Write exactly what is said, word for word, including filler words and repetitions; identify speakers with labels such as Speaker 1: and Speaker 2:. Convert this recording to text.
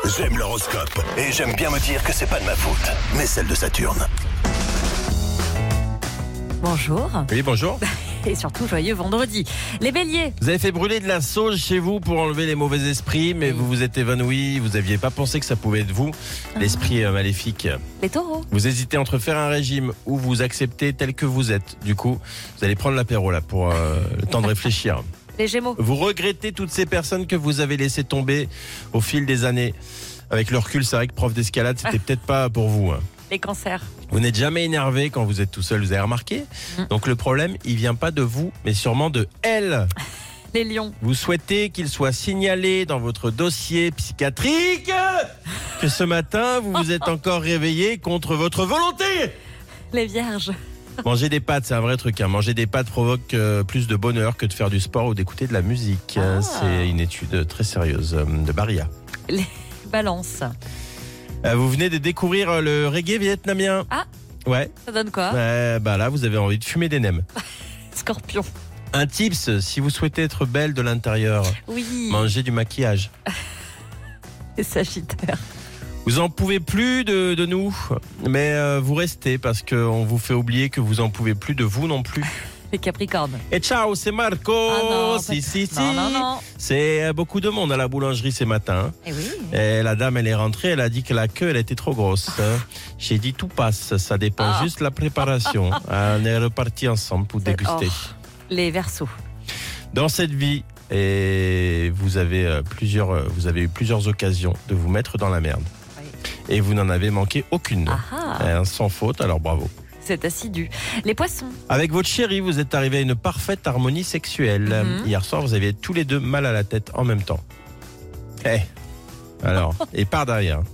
Speaker 1: J'aime l'horoscope et j'aime bien me dire que c'est pas de ma faute, mais celle de Saturne.
Speaker 2: Bonjour.
Speaker 3: Oui, bonjour.
Speaker 2: Et surtout, joyeux vendredi. Les béliers.
Speaker 3: Vous avez fait brûler de la sauge chez vous pour enlever les mauvais esprits, mais vous vous êtes évanoui, vous n'aviez pas pensé que ça pouvait être vous, l'esprit euh, maléfique.
Speaker 2: Les taureaux.
Speaker 3: Vous hésitez entre faire un régime ou vous acceptez tel que vous êtes. Du coup, vous allez prendre l'apéro là pour euh, le temps de réfléchir.
Speaker 2: Les gémeaux.
Speaker 3: Vous regrettez toutes ces personnes que vous avez laissées tomber au fil des années. Avec le recul, c'est vrai que prof d'escalade, c'était peut-être pas pour vous. hein.
Speaker 2: Les cancers.
Speaker 3: Vous n'êtes jamais énervé quand vous êtes tout seul, vous avez remarqué.
Speaker 2: Mm.
Speaker 3: Donc le problème, il vient pas de vous, mais sûrement de elle.
Speaker 2: Les lions.
Speaker 3: Vous souhaitez qu'il soit signalé dans votre dossier psychiatrique que ce matin, vous vous êtes encore réveillé contre votre volonté.
Speaker 2: Les vierges.
Speaker 3: Manger des pâtes, c'est un vrai truc. Hein. Manger des pâtes provoque euh, plus de bonheur que de faire du sport ou d'écouter de la musique.
Speaker 2: Ah.
Speaker 3: C'est une étude très sérieuse euh, de Baria.
Speaker 2: Les balances.
Speaker 3: Euh, vous venez de découvrir le reggae vietnamien.
Speaker 2: Ah.
Speaker 3: Ouais.
Speaker 2: Ça donne quoi?
Speaker 3: Ouais, bah là, vous avez envie de fumer des nems.
Speaker 2: Scorpion.
Speaker 3: Un tips, si vous souhaitez être belle de l'intérieur,
Speaker 2: Oui.
Speaker 3: mangez du maquillage.
Speaker 2: Les sagittaires.
Speaker 3: Vous en pouvez plus de, de nous, mais euh, vous restez parce qu'on vous fait oublier que vous en pouvez plus de vous non plus.
Speaker 2: Les capricornes.
Speaker 3: Et ciao, c'est Marco.
Speaker 2: Ah non,
Speaker 3: si,
Speaker 2: pas-
Speaker 3: si, si.
Speaker 2: Non, non, non.
Speaker 3: C'est euh, beaucoup de monde à la boulangerie ce matin.
Speaker 2: Eh oui.
Speaker 3: Et la dame, elle est rentrée, elle a dit que la queue, elle était trop grosse. hein. J'ai dit tout passe, ça dépend
Speaker 2: Ah.
Speaker 3: juste de la préparation. Ah, on est repartis ensemble pour déguster.
Speaker 2: Oh. Les verseaux.
Speaker 3: Dans cette vie, et vous avez euh, plusieurs, euh, vous avez eu plusieurs occasions de vous mettre dans la merde.
Speaker 2: Oui.
Speaker 3: Et vous n'en avez manqué aucune.
Speaker 2: Ah ah.
Speaker 3: Euh, sans faute, alors bravo.
Speaker 2: C'est assidu. Les poissons.
Speaker 3: Avec votre chéri, vous êtes arrivé à une parfaite harmonie sexuelle.
Speaker 2: Mhm.
Speaker 3: Hier soir, vous aviez tous les deux mal à la tête en même temps. Eh, alors, et par derrière.